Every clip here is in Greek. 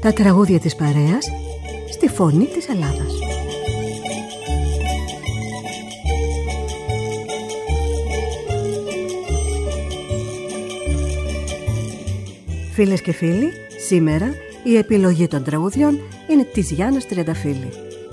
Τα τραγούδια της παρέας στη φωνή της Ελλάδας. Φίλες και φίλοι, σήμερα η επιλογή των τραγουδιών είναι της Γιάννας Τριανταφύλλη.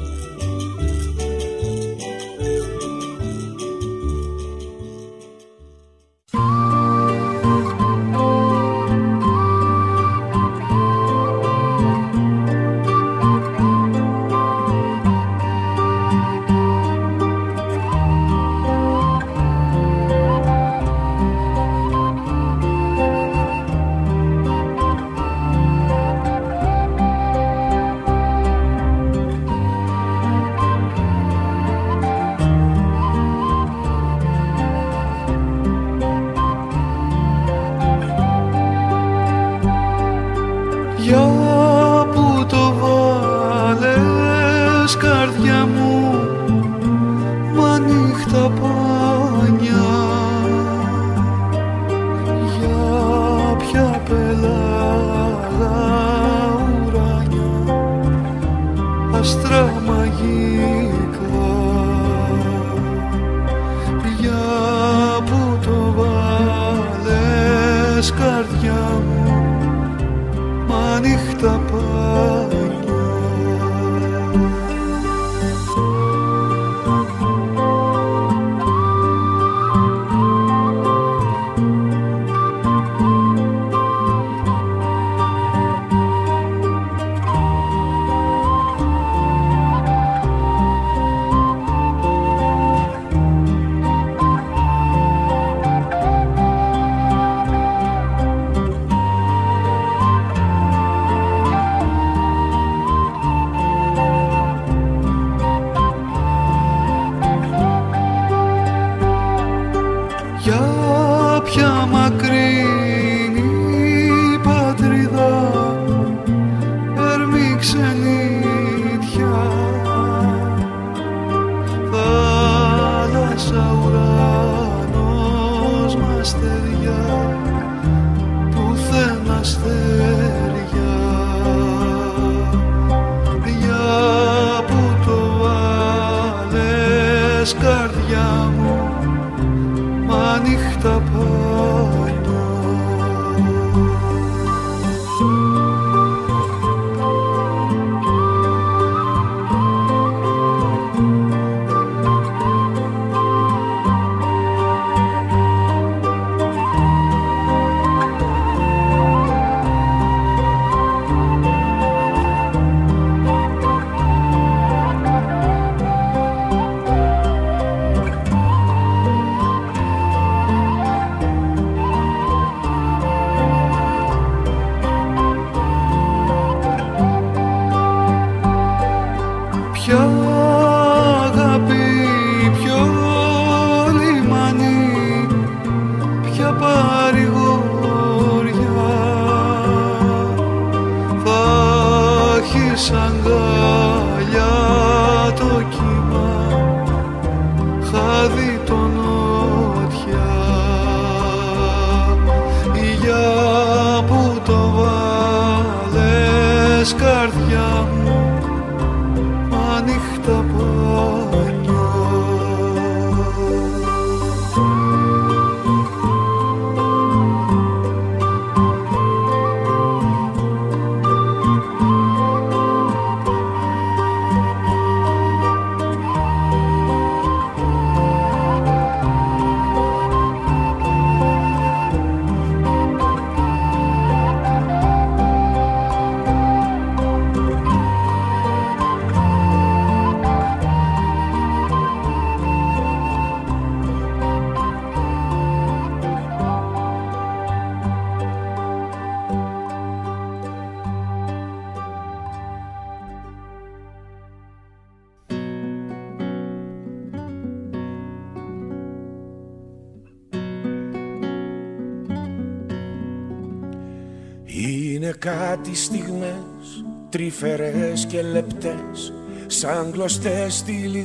Είναι κάτι στιγμές τρυφερές και λεπτές, σαν κλωστές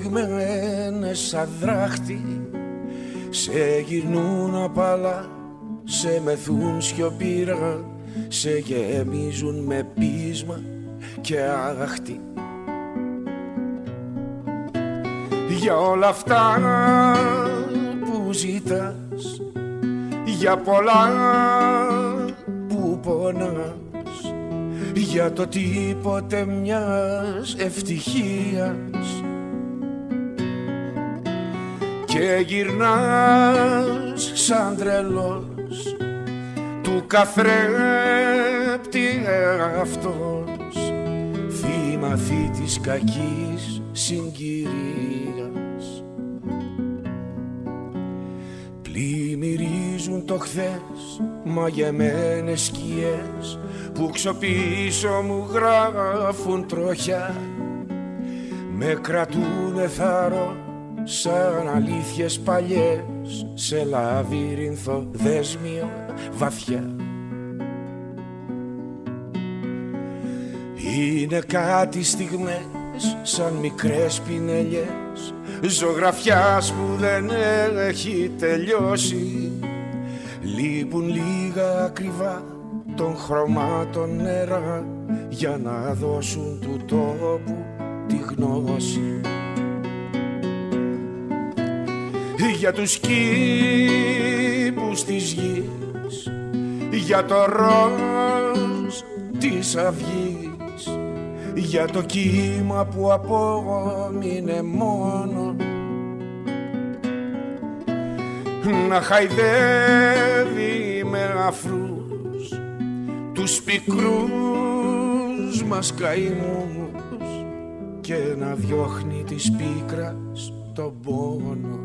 τυλιγμένες σαν δράχτη. Σε γυρνούν απαλά, σε μεθούν σιωπηρά, σε γεμίζουν με πείσμα και άχτη. Για όλα αυτά που ζητάς, για πολλά που πονάς, για το τίποτε μιας ευτυχίας, και γυρνάς σαν τρελός του καθρέπτη εαυτός, θύμα της κακής συγκυρίας. Πλημμυρίζουν το χθες μαγεμένες σκιές που ξοπίσω μου γράφουν τροχιά, με κρατούνε θάρρο σαν αλήθειες παλιές σε λαβύρινθο δέσμιο βαθιά. Είναι κάτι στιγμές σαν μικρές πινελιές ζωγραφιάς που δεν έχει τελειώσει. Λείπουν λίγα ακριβά των χρωμάτων νερά για να δώσουν του τόπου τη γνώση. Για τους κήπους της γης, για το ροζ της αυγής, για το κύμα που απόμεινε μόνο να χαϊδεύει με αφρούς τους πικρούς μας καημούς και να διώχνει της πίκρας τον πόνο.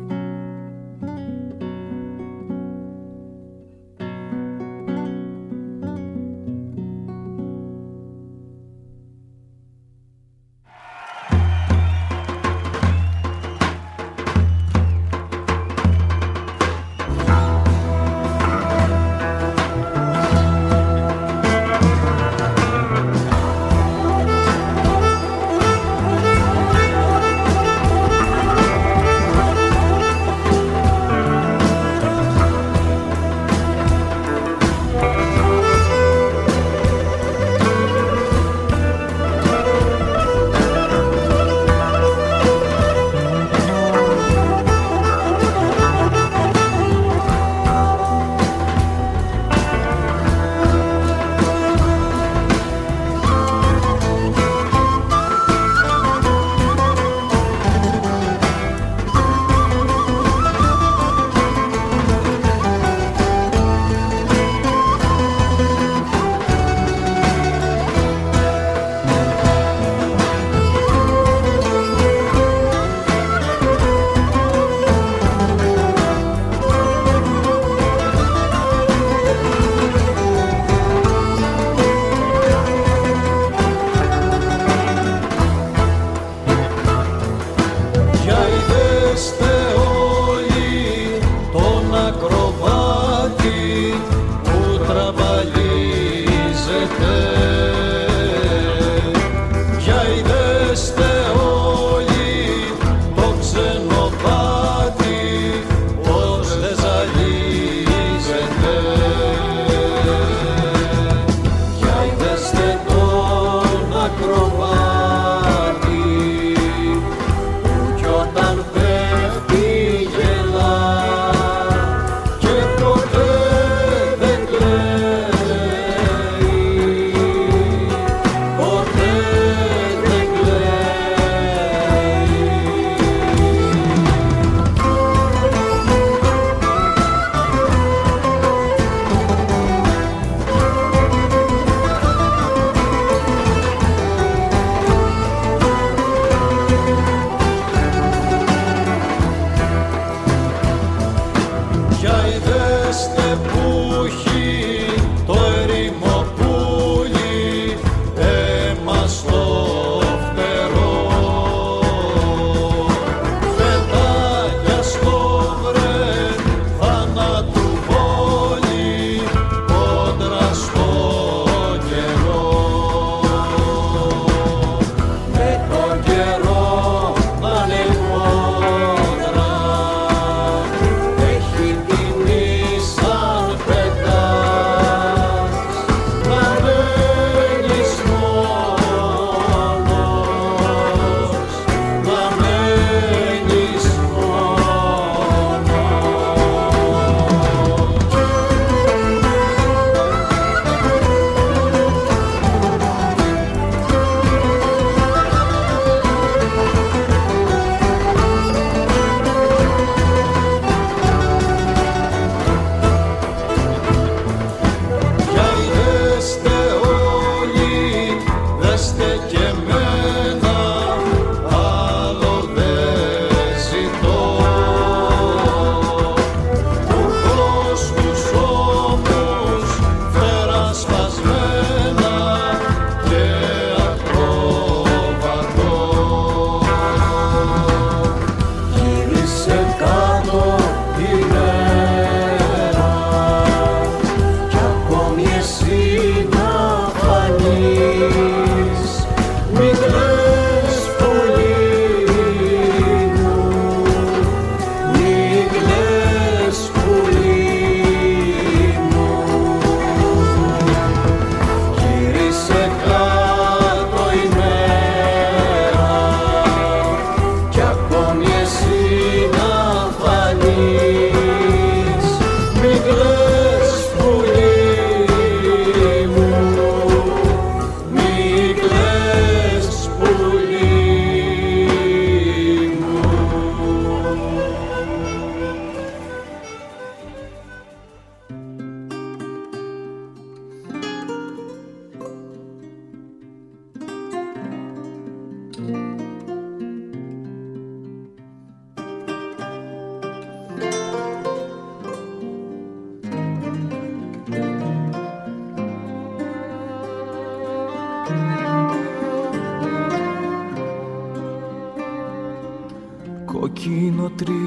κόκκινο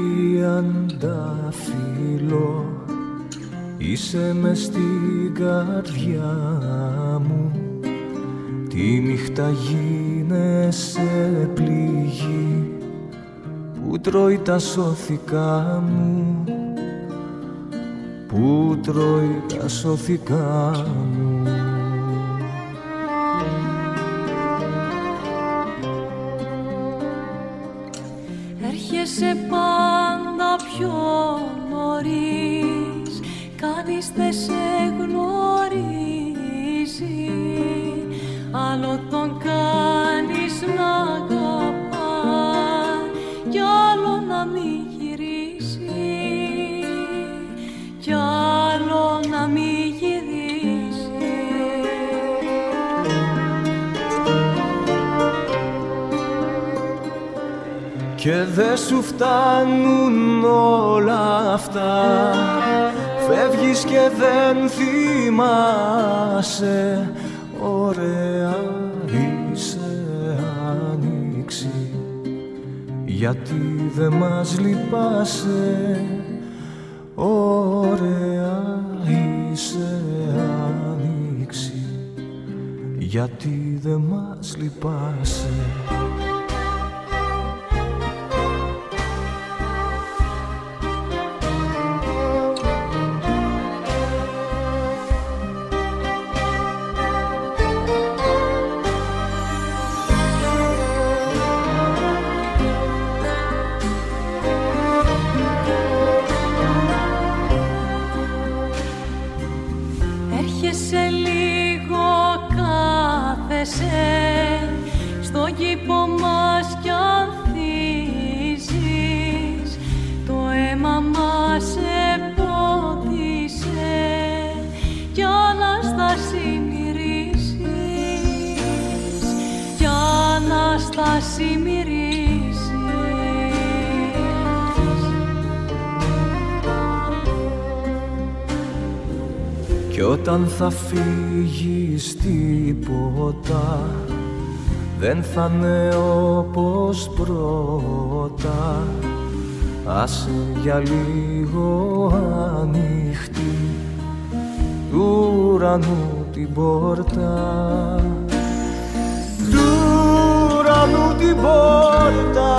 τριαντάφυλλο, είσαι μες στην καρδιά μου. Τη νύχτα γίνεσαι πληγή που τρώει τα σώθηκα μου, που τρώει τα σώθηκα μου. Έρχεσαι πάντα πιο νωρίς, κανείς δεν σε γνωρίζει, άλλο τον κάνεις να αγαπά κι άλλο να μην γυρίσει, κι άλλο να μην γυρίσει. Και δε σου φτάνουν όλα αυτά, φεύγεις και δεν θυμάσαι. Ωραία είσαι άνοιξη, γιατί δε μας λυπάσαι. Ωραία είσαι άνοιξη, γιατί δε μας λυπάσαι. Στον κήπο μας κι ανθίζεις, το αίμα μας επόδισε κι Αναστάση μυρίζεις, κι Αναστάση μυρίζεις. Κι όταν θα φύγεις τίποτα δεν θα είναι όπως πρώτα. Άσε για λίγο ανοιχτή του ουρανού την πόρτα, του ουρανού την πόρτα.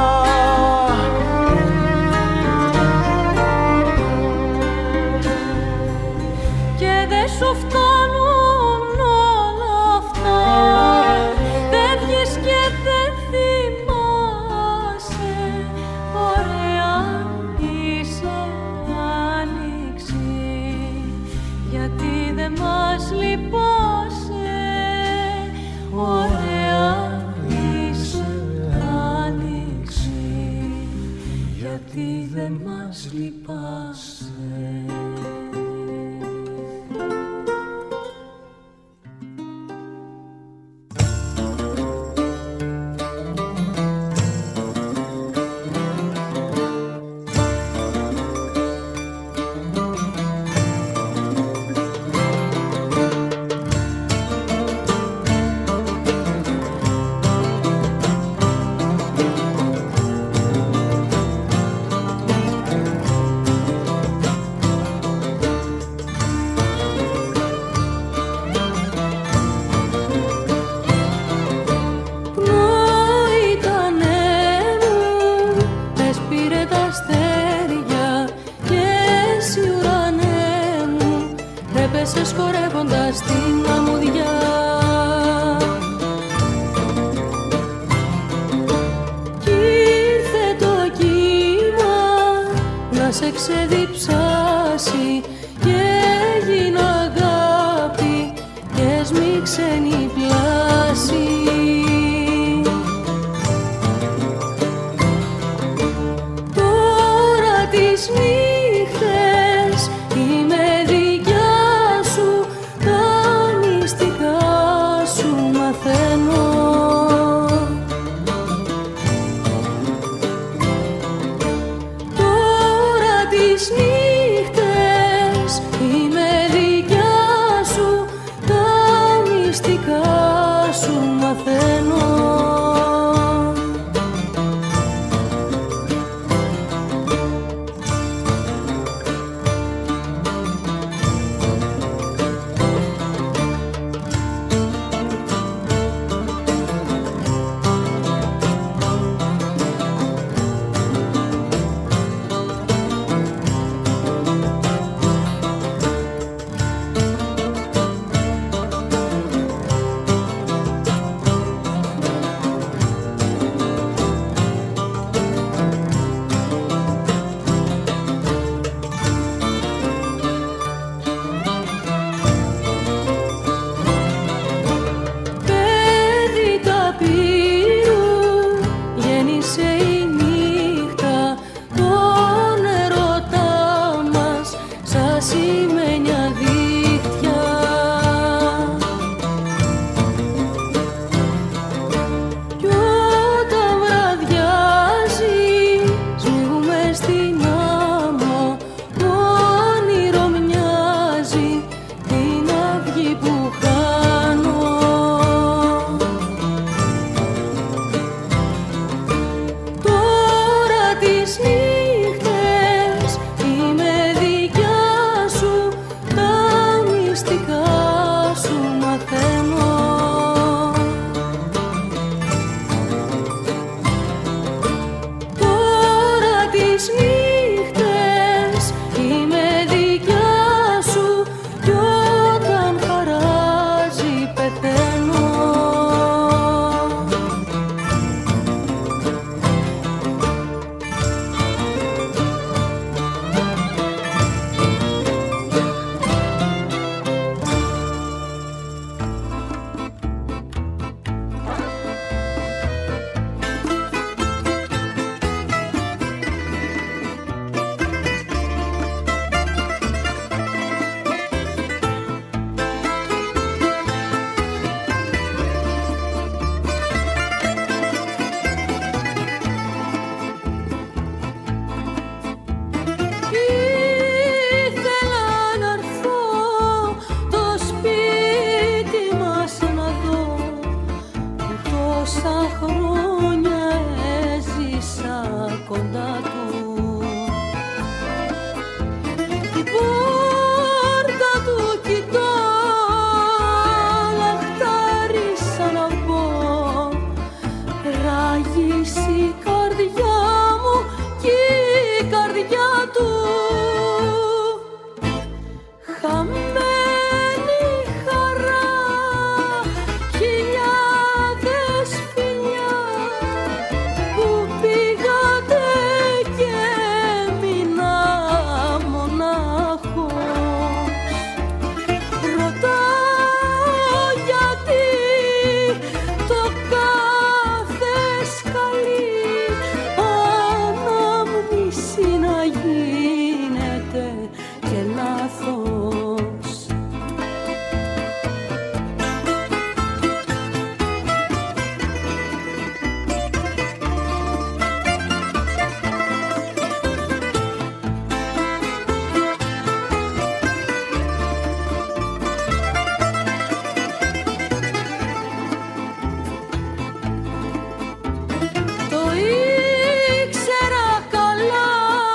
Και δεν σου φτάνουν όλα αυτά, δεν βγεις και δεν θυμάσαι. Ωραία είσαι άνοιξη, γιατί δεν μας λυπάσαι. Ωραία είσαι άνοιξη, γιατί δεν μας λυπάσαι. Σκορεύοντας την αμμουδιά. Κι ήρθε το κύμα να σε ξεδιψάσει και έγινε αγάπη και έσμιξενη πλάση. Τώρα τις νύχτες είμαι τώρα τις νύχτες Τόσα χρόνια έζησα κοντά του. Την πόρτα του κοιτώ, λαχτάρισα να μπω. Ράγισε η καρδιά μου και η καρδιά του. Χαμένη χαρά, χιλιάδες φιλιά που πήγατε και έμεινα μονάχος. Ρωτάω γιατί το κάθε σκαλί ανάμνηση να γίνεται και λάθος. Το ήξερα καλά,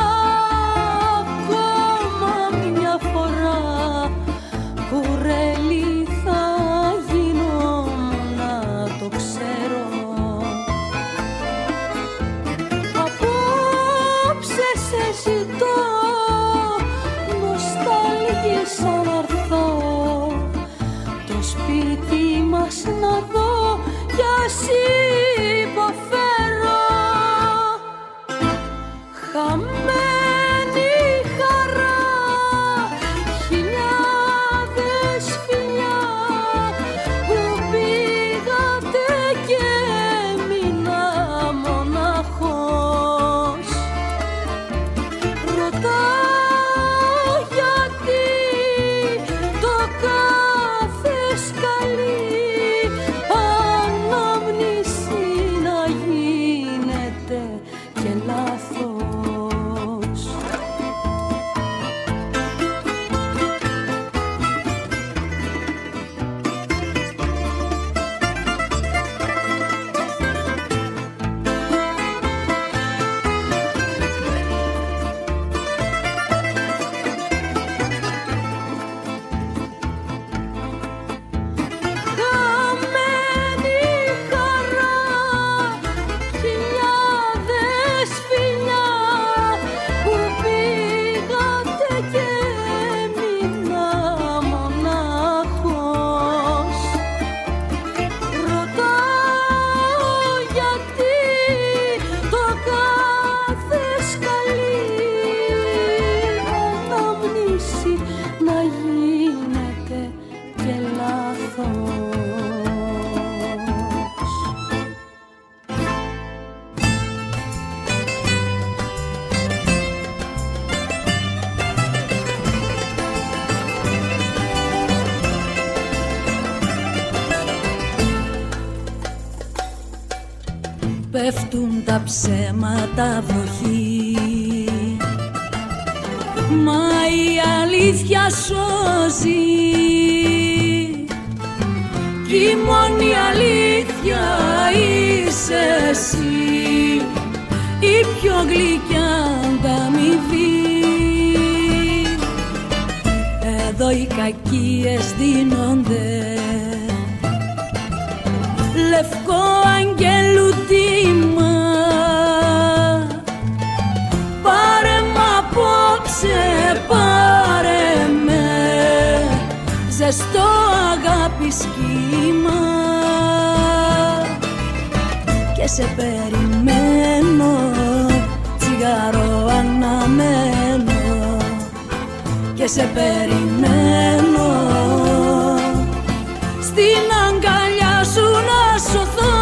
ακόμα μια φορά κουρέλι θα γινόμουν, να το ξέρω. Απόψε σε ζητώ, νοσταλγήσα να έρθω, το σπίτι μας να δω κι ας υποφέρω. Χαμένη χαρά, χιλιάδες φιλιά που πήγατε και έμεινα μονάχος. Ρωτάω γιατί το κάθε σκαλί ανάμνηση να γίνεται και λάθος. Χαμένη χαρά, χιλιάδες φιλιά που πήγατε και έμεινα μονάχος. Ρωτάω γιατί το κάθε σκαλί ανάμνηση να γίνεται και λάθος. Πέφτουν τα ψέματα βροχή, μα η αλήθεια σώζει. Κι η μόνη αλήθεια είσαι εσύ, η πιο γλυκιά ανταμοιβή. Εδώ οι κακίες δίνονται λευκό αγγέλου τίμα. Πάρε μ' απόψε, πάρε με, ζεστό αγάπη σχήμα. Και σε περιμένω, τσιγάρο αναμένω. Και σε περιμένω, στην αγκαλιά σου να σωθώ.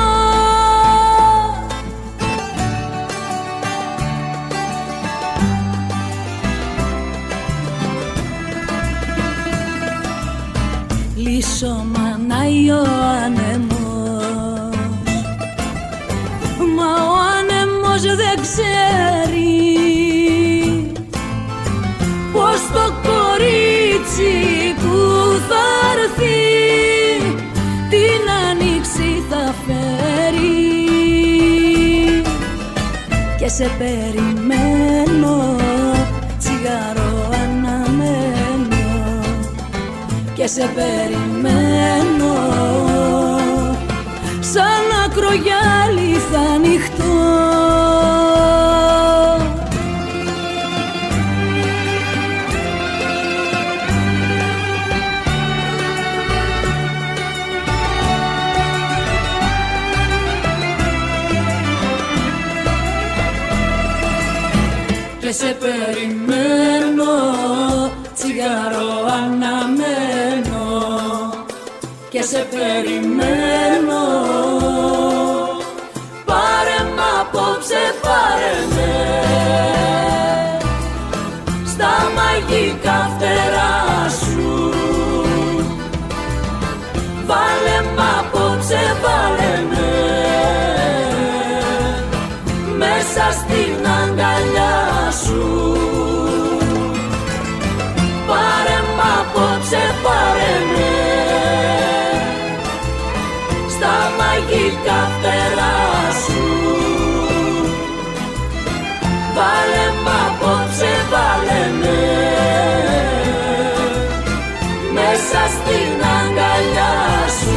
Λύσω μανάει ο άνεμος, μα ο άνεμος δεν ξέρει πως το κορίτσι που θα έρθει την άνοιξη θα φέρει. σε περιμένω, τσιγάρο αναμένω και σε περιμένω, σαν ακρογιάλι θα ανοιχτώ. Και σε περιμένω, τσιγάρο αναμένω και σε περιμένω, πάρε μ' απόψε, πάρε με στα μαγικά φτερά σου, βάλε μ' απόψε, βάλε με μέσα στην αγκαλιά σου, πάρε μ' απόψε, πάρε με στα μαγικά φτερά σου, βάλε μ' απόψε, βάλε με μέσα στην αγκαλιά σου.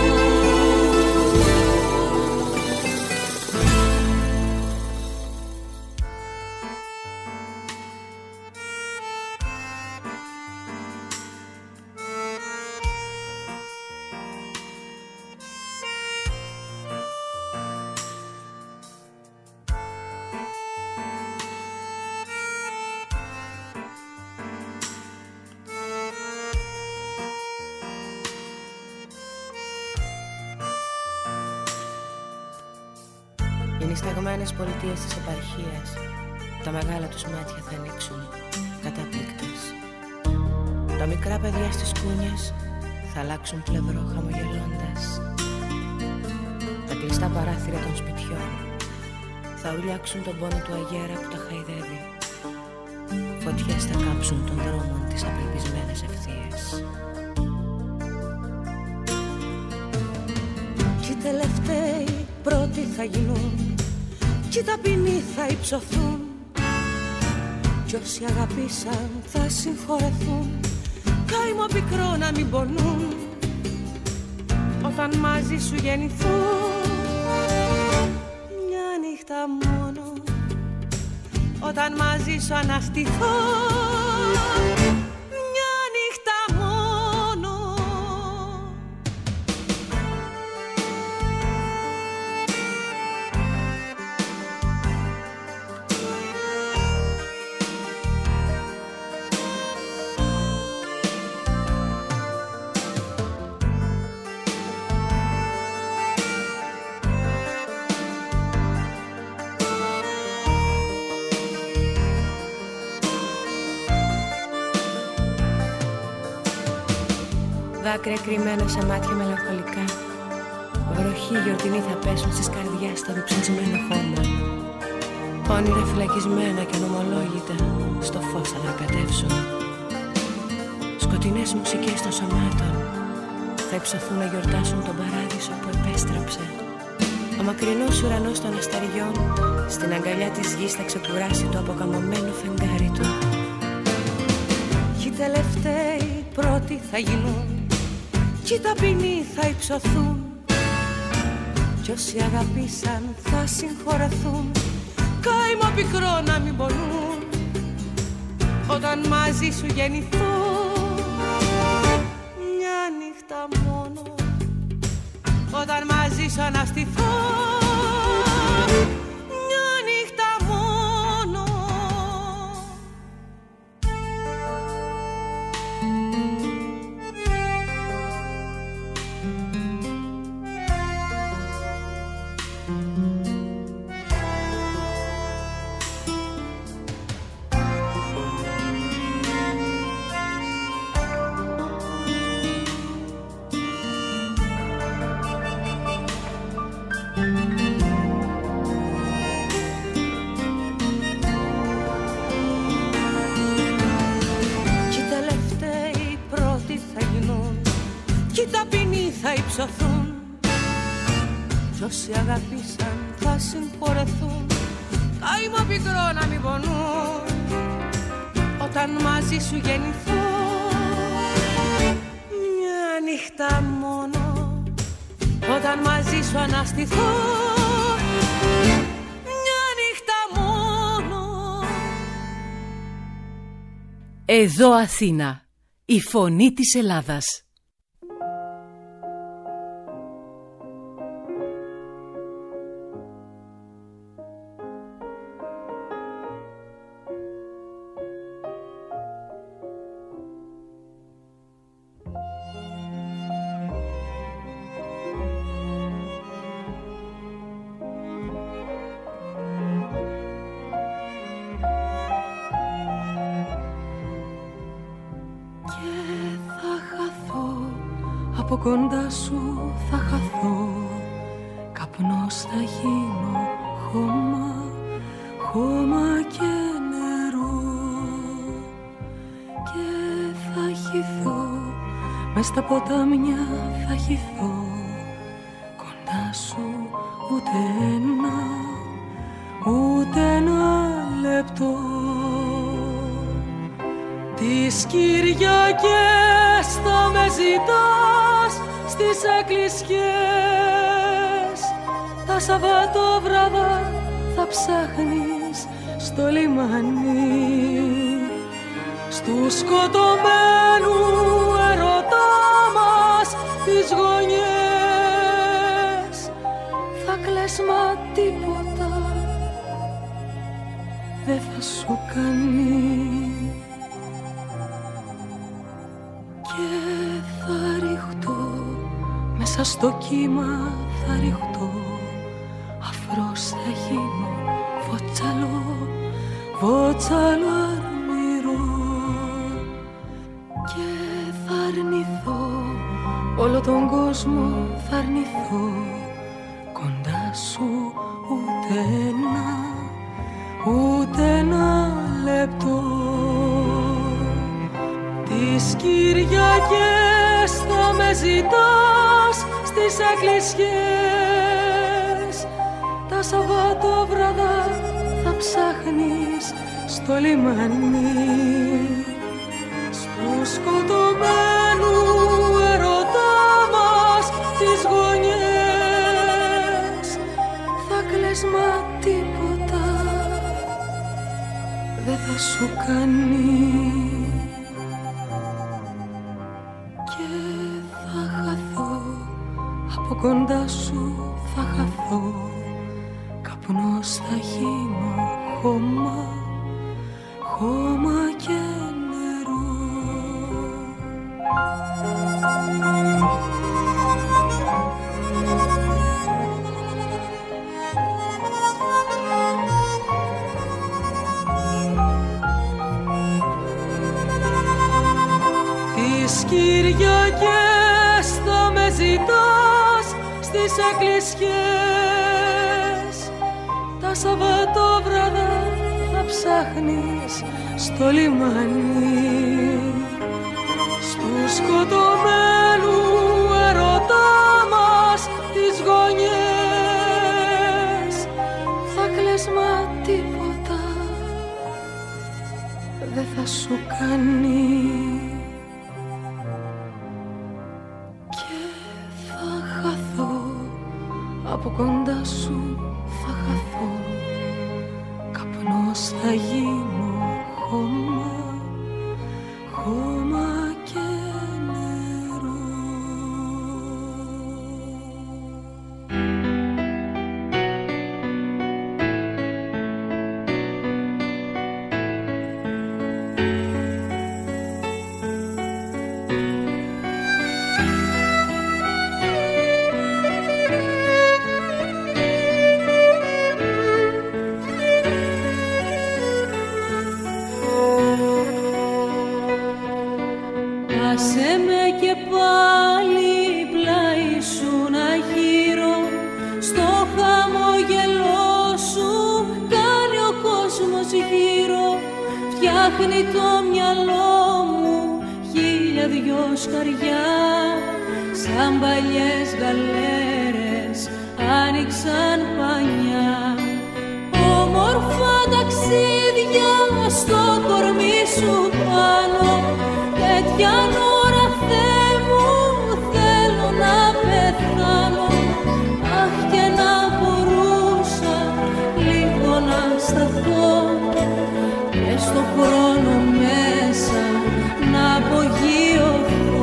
Οι νησταγμένες πολιτείες της επαρχίας, τα μεγάλα τους μάτια θα ανοίξουν, κατάπληκτες. Τα μικρά παιδιά στις κούνιες θα αλλάξουν πλευρό χαμογελώντας. Τα κλειστά παράθυρα των σπιτιών θα ουρλιάξουν τον πόνο του αγέρα που τα χαϊδεύει. Φωτιές θα κάψουν των δρόμων τις απελπισμένες ευθείες. Κι οι τελευταίοι πρώτοι θα γίνουν, κι οι ταπεινοί θα υψωθούν, κι όσοι αγαπήσαν θα συγχωρεθούν. Κάημο πικρό να μην πονούν όταν μαζί σου γεννηθούν. Μια νύχτα μόνο όταν μαζί σου αναστηθούν. Μια νύχτα μόνο. Δάκρυα κρυμμένα σε μάτια μελαγχολικά, βροχή γιορτινή θα πέσουν στις καρδιές στο διψασμένο χώμα. Όνειρα φυλακισμένα και νομολόγητα στο φως θα δραπετεύσουν. Σκοτεινές μουσικές των σωμάτων θα υψωθούν να γιορτάσουν τον παράδεισο που επέστρεψε. Ο μακρινός ουρανός των αστεριών στην αγκαλιά της γης θα ξεκουράσει το αποκαμωμένο φεγγάρι του. Κι οι τελευταίοι πρώτοι θα γίνουν, κι οι ταπεινοί θα υψωθούν, κι όσοι αγαπήσαν θα συγχωρεθούν. Κάημο πικρό να μην πονούν όταν μαζί σου γεννηθούν. Μια νύχτα μόνο όταν μαζί σου αναστηθούν. Μια νύχτα μόνο. Κι όσοι αγαπήσαν θα συγχωρεθούν. καημό πικρό να μην πονούν όταν μαζί σου γεννηθώ. Μια νύχτα μόνο όταν μαζί σου αναστηθώ. Μια νύχτα μόνο. Εδώ Αθήνα, η φωνή της Ελλάδας. Από κοντά σου θα χαθώ, καπνός θα γίνω, χώμα, χώμα και νερό. Και θα χυθώ, μες στα ποτάμια θα χυθώ, κοντά σου ούτε ένα λεπτό. Τις Κυριακές θα με ζητάς στις εκκλησιές, τα Σαββατόβραδα θα ψάχνεις στο λιμάνι, στου σκοτωμένου ερωτά μας τις γωνιές. Θα κλαις μα τίποτα δεν θα σου κάνει. Μέσα στο κύμα θα ριχτώ, αφρός θα γίνω, βότσαλο αρμυρό. Και θα αρνηθώ, όλο τον κόσμο θα αρνηθώ, κοντά σου ούτε ένα λεπτό. Τις Κυριακές θα με ζητάς στις εκκλησιές, τα Σαββατόβραδα θα ψάχνεις στο λιμάνι, στου σκοτωμένου ερωτά μας τις γωνιές. Θα κλαις μα τίποτα δεν θα σου κάνει. Από κοντά σου θα χαθώ, καπνός θα γίνω, χώμα, χώμα και νερό. Τις Κυριακές θα με ζητάς στις εκκλησιές, τα Σαββατόβραδα θα ψάχνεις στο λιμάνι, στου σκοτωμένου ερωτά μας τις γωνιές. Θα κλαις μα τίποτα δεν θα σου κάνει. Από κοντά σου θα χαθώ, καπνός θα γίνω, χώμα, χώμα και νερό. Άσε με και πάλι πλάι σου να γύρω, στο χαμόγελό σου κάνει ο κόσμος γύρω. Φτιάχνει το μυαλό μου χίλια δυο σκαριά, σαν παλιές γαλέρες άνοιξαν πανιά. Όμορφα ταξίδια στο κορμί σου πάνω. Τέτοια ώρα Θεέ μου θέλω να πεθάνω. Αχ, και να μπορούσα λίγο να σταθώ και στο χρόνο μέσα να απογειωθώ.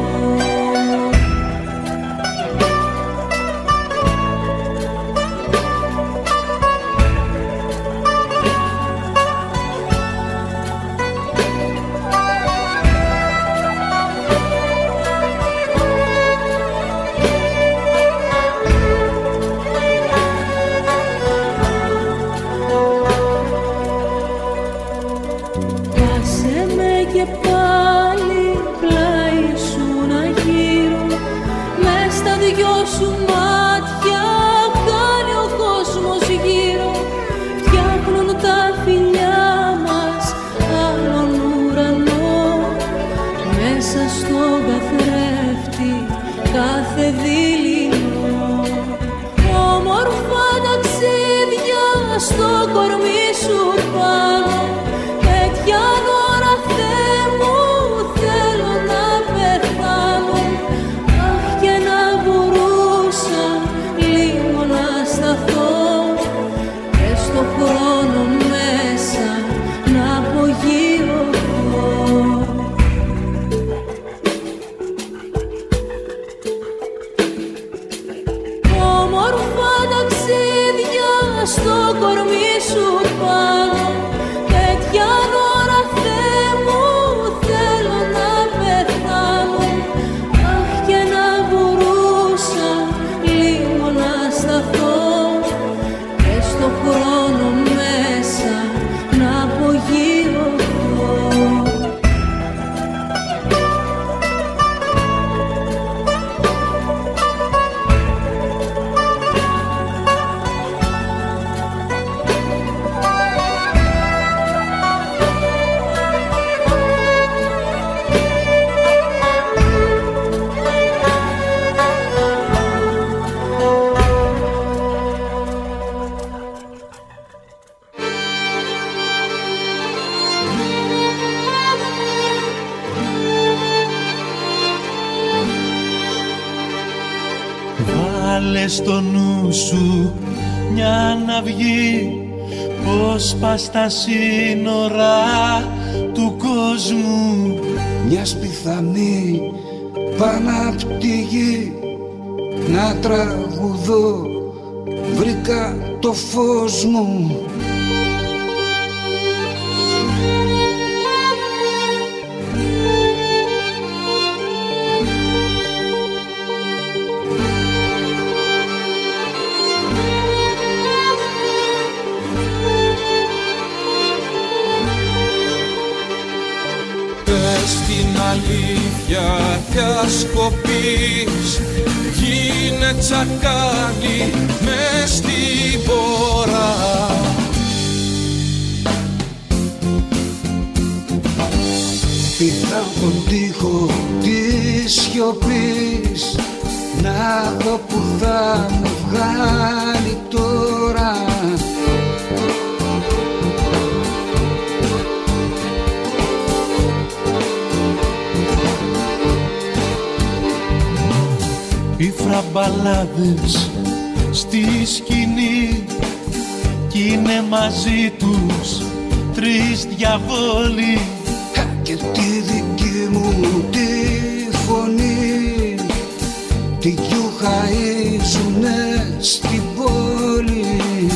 Και πάλι πλάι σου να γύρω, μες στα δυο σου μάτια κάνει ο κόσμος γύρω. Φτιάχνουν τα φιλιά μας άλλον ουρανό, μέσα στον καθρέφτη κάθε δειλινό. Όμορφα ταξίδια στο κορμί σου πάνω. Τέτοια ώρα Θεέ μου θέλω να πεθάνω. Αχ, και να μπορούσα λίγο να σταθώ και στο χρόνο μέσα να απογειωθώ. Όμορφα ταξίδια στο κορμί σου πάνω. Τέτοια ώρα Θεέ μου θέλω να πεθάνω. Αχ, και να μπορούσα λίγο να σταθώ και στο χρόνο μέσα να απογειωθώ. Βάλε στο νου σου μια ναυγή, πως πας στα σύνορα του κόσμου. Μιας πιθανή πάνω απ' τη γη να τραγουδώ, βρήκα το φως μου. Αλήθεια κι ας κοπείς, γίνε τσακάλι μες στην πόρα. Πήρα τον τοίχο της σιωπής, να δω που θα με βγάλει τώρα. Οι φραμπαλάδες στη σκηνή κι είναι μαζί τους τρεις διαβόλοι. Και τη δική μου τη φωνή τη γιουχαΐζουνε στην πόλη.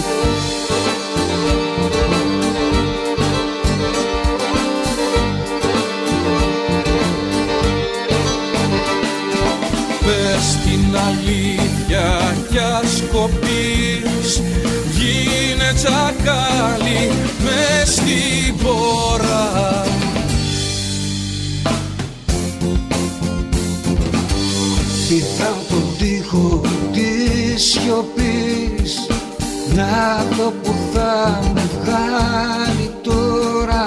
Πες την αλήθεια κι ας κοπείς, γίνε τσακάλι μες στην πόρα. Πήρα τον τοίχο της σιωπής, να δω που θα με βγάλει τώρα.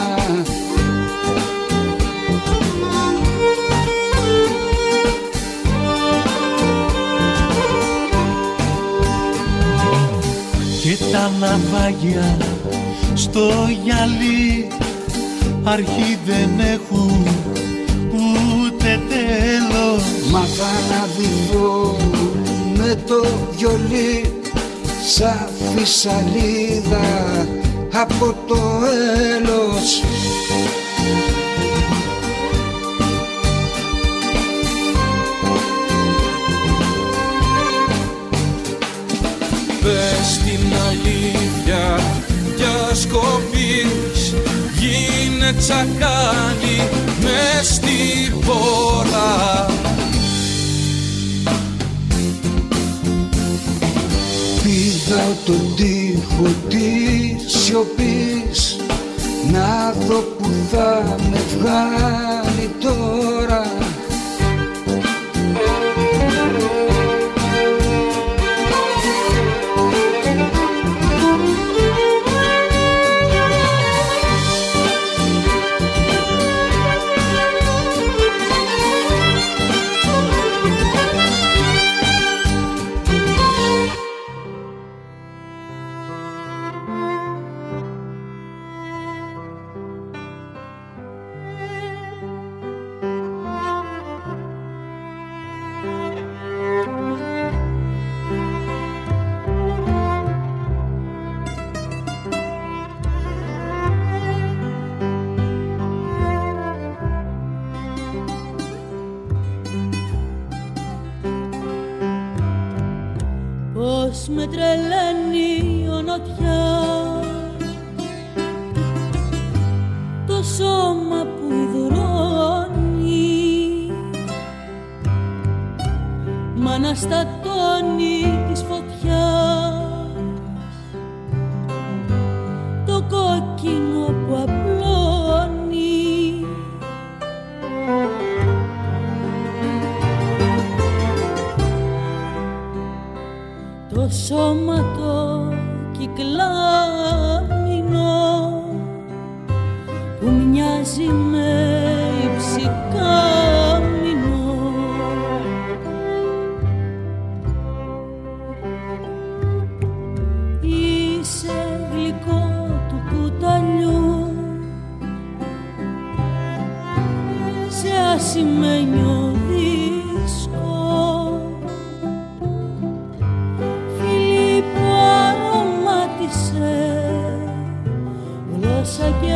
Και τα ναυάγια στο γυαλί αρχή δεν έχουν ούτε τέλος. Μάθα να διδώ με το βιολί σαν φυσαλίδα από το έλος. Πες την αλήθεια κι σκοπείς, γίνε τσακάλι μες στη πόρα. Πήδα τον τοίχο της σιωπής, να δω που θα με βγάλει τώρα. Πώς με τρελαίνει ο νοτιάς, το σώμα που υδρώνει, μ' αναστατώνει της φωτιάς το κόκκινο που απλώνει. Το σώμα το κυκλάμινο που μοιάζει με υψηκάμινο, είσαι γλυκό του κουταλιού σε ασημένιο δίσκο, γλώσσα και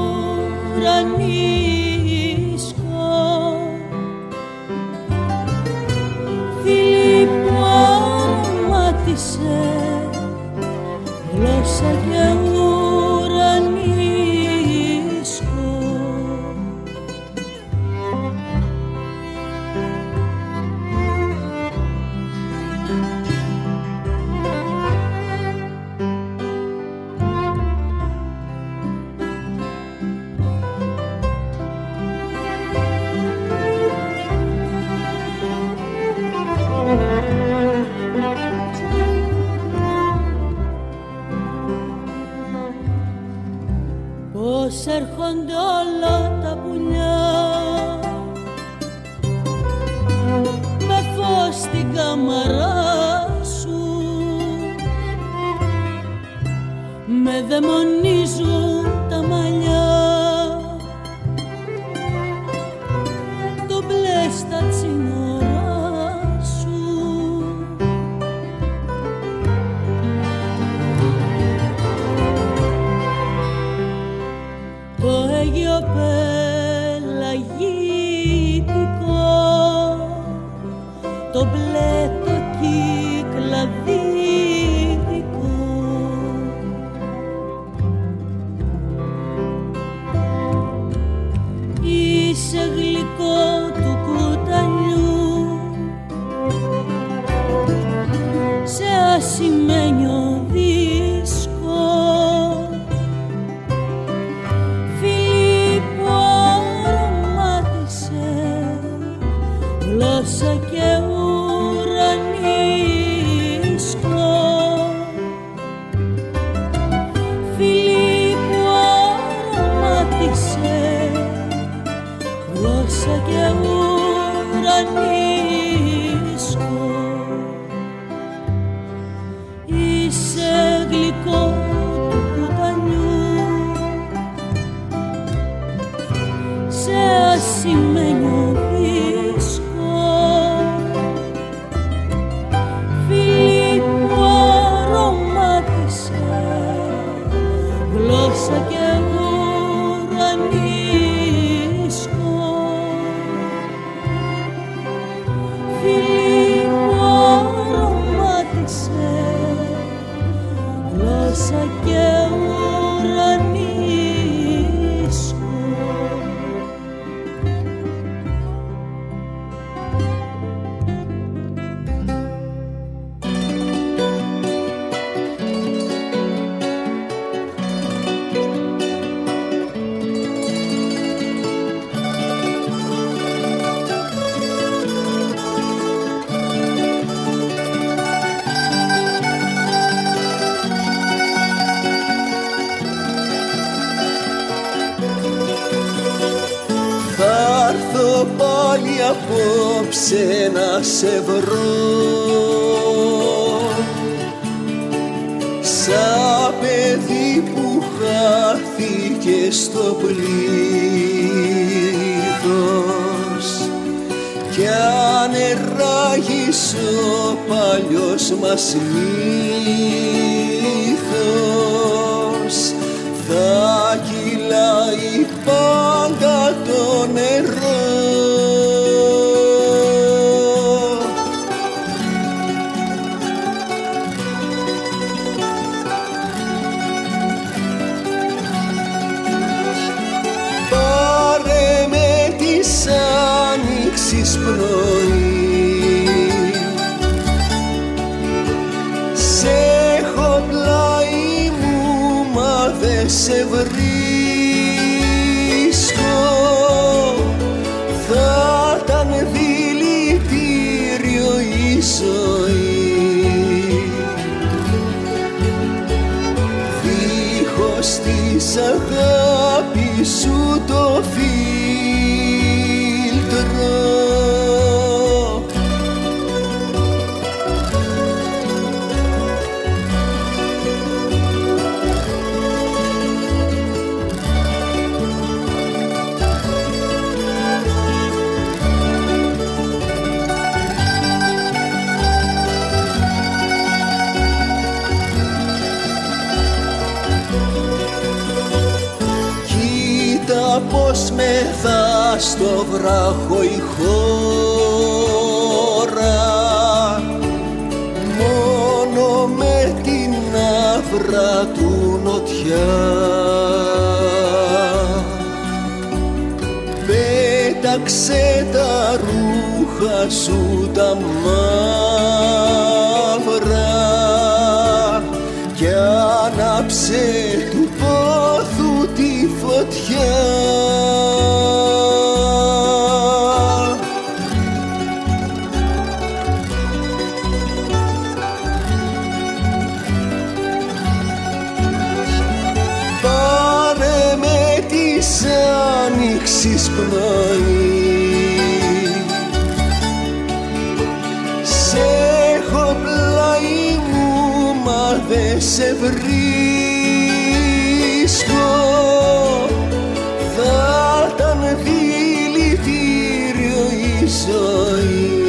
ουρανίσκο, φίλοι που αρωμάτισε, γλώσσα και ουρανίσκο. Πώς έρχονται όλα τα πουλιά με φως στην κάμαρά σου, με δαιμονίζουν τα μαλλιά, το μπλε στα τσινορά σου. Το Αίγιο πελαγίτικο, το μπλε το κυκλαδίτικο, είσαι γλυκό του κουταλιού σε ασημένιο δίσκο, γλώσσα και ουρανίσκο, φίλοι που αρωμάτισε, γλώσσα και ουρανίσκο, είσαι γλυκό γλώσσα και ουρανίσκω. Φίλη μου αρωμάτισε γλώσσα και ουρανίσκω. Απόψε να σε βρω σαν παιδί που χάθηκε στο πλήθος κι ανεράγεις ο παλιός μας μύθος, θα κυλάει πάντα το νερό. Πνοή. Σ' έχω πλάι μου μα δε σε βρίσκω, θα ήταν δηλητήριο η ζωή δίχως της αγάπης σου το φίλτρο. Πώς μεθά στο βράχο η χώρα μόνο με την άβρα του νοτιά. Πέταξε τα ρούχα σου τα μαύρα κι άναψε του πόθου τη φωτιά. Πάρε με της άνοιξης πνοή, σ' έχω πλάι μου μα δε σε βρίσκω, θα ήταν δηλητήριο η ζωή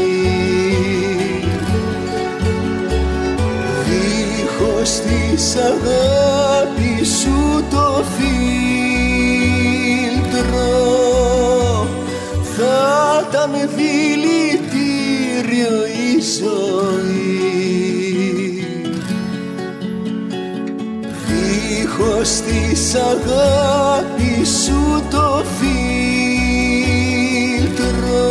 δίχως της αγάπης σου το φίλτρο, θα ήταν δηλητήριο η ζωή δίχως της αγάπης σου το φίλτρο.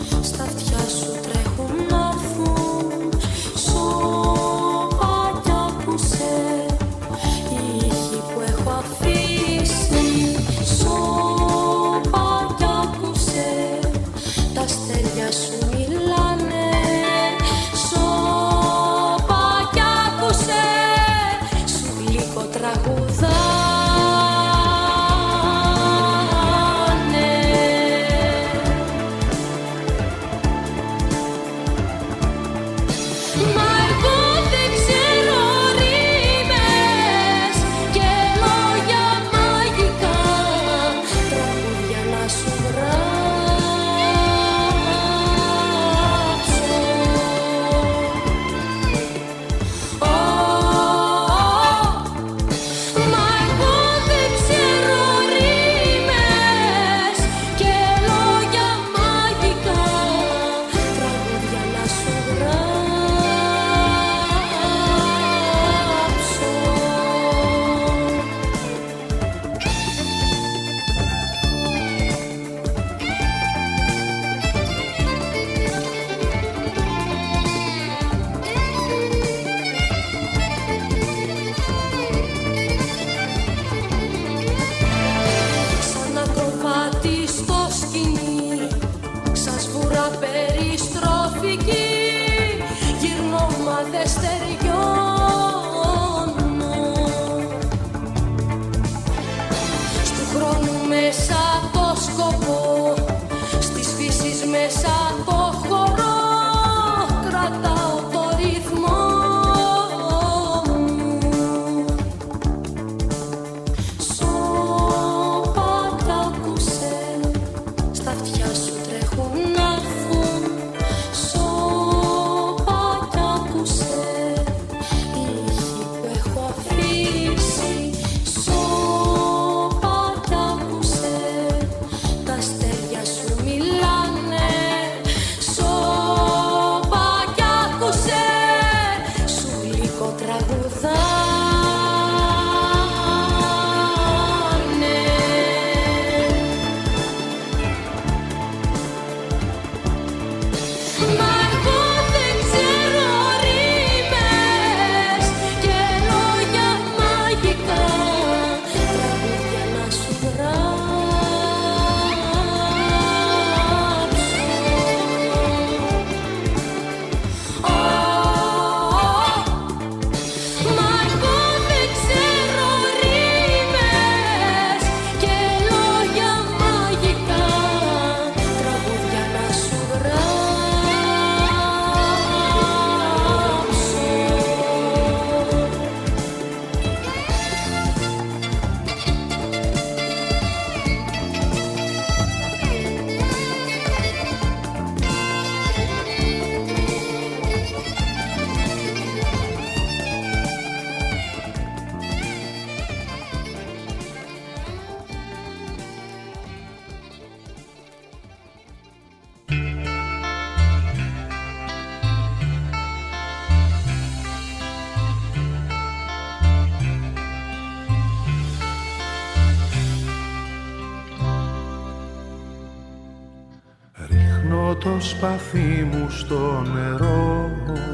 το σπαθί μου στο νερό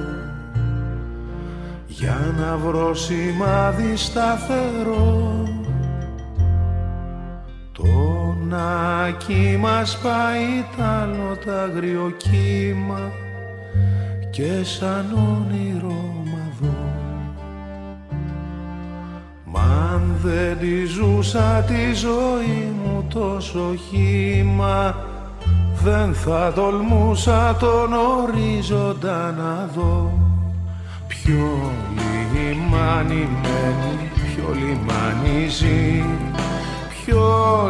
για να βρω σημάδι σταθερό. Το να κύμα σπάει τ' άλλο τ' άγριο κύμα και σαν όνειρο μαδώ. Μ' αν δεν τη ζούσα τη ζωή μου τόσο χύμα, δεν θα τολμούσα τον ορίζοντα να δω. Ποιο λιμάνι μένει, ποιο λιμάνι ζει, ποιο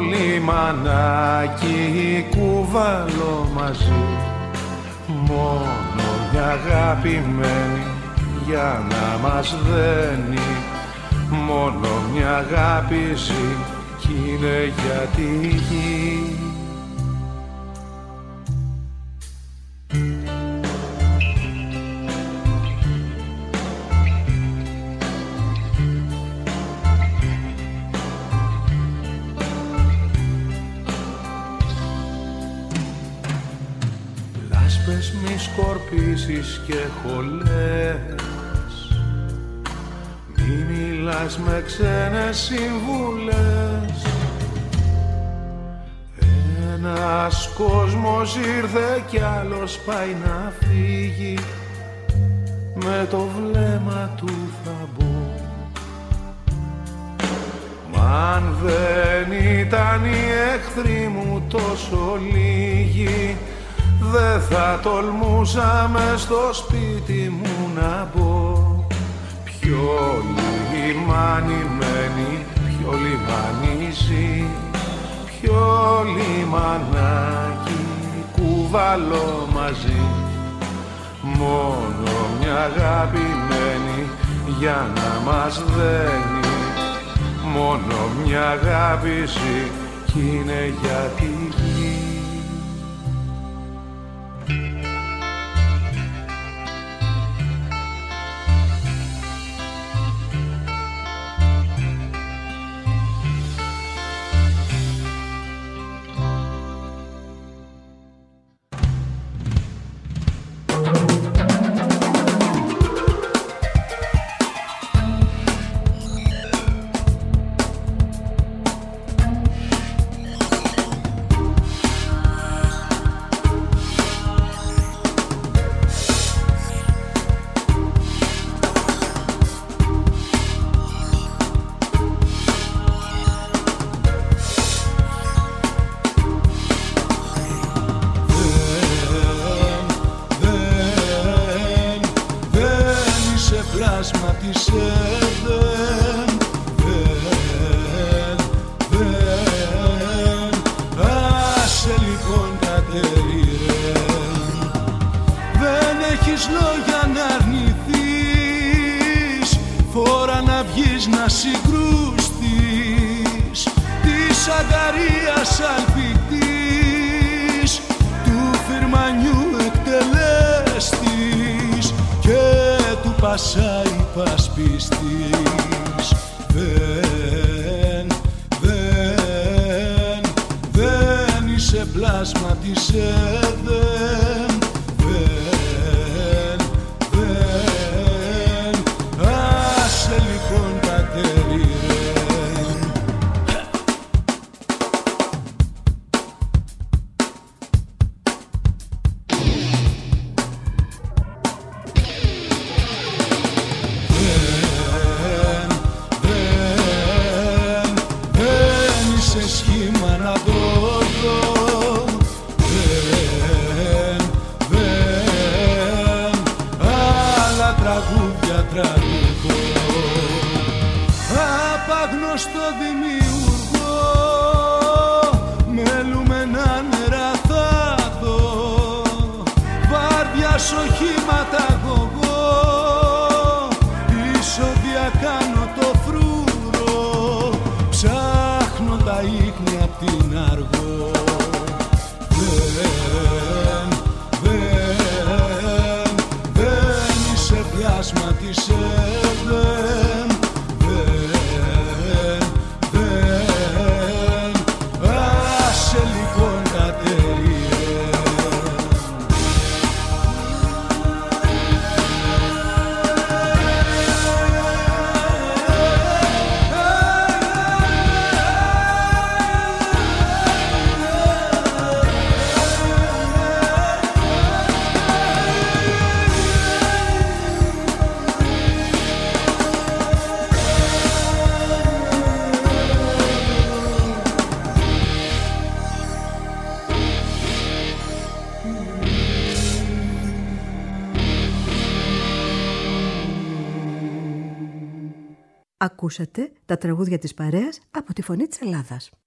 λιμανάκι κουβαλώ μαζί. Μόνο μια αγάπη μένει για να μας δένει, μόνο μια αγάπη ζει κι είναι για τη γη. πες μη σκορπίσεις και χολές, μη μιλάς με ξένες συμβουλές. Ένας κόσμος ήρθε κι άλλος πάει να φύγει, με το βλέμμα του θα μπω. Μ' αν δεν ήταν οι εχθροί μου τόσο λίγοι, δεν θα τολμούσα μες στο σπίτι μου να μπω. Ποιο λιμάνι μένει, ποιο λιμάνι ζει, ποιο λιμανάκι κουβαλώ μαζί. Μόνο μια αγάπη μένει για να μας δένει, μόνο μια αγάπη ζει κι είναι για τη γη. Ακούσατε τα τραγούδια της παρέας από τη Φωνή της Ελλάδας.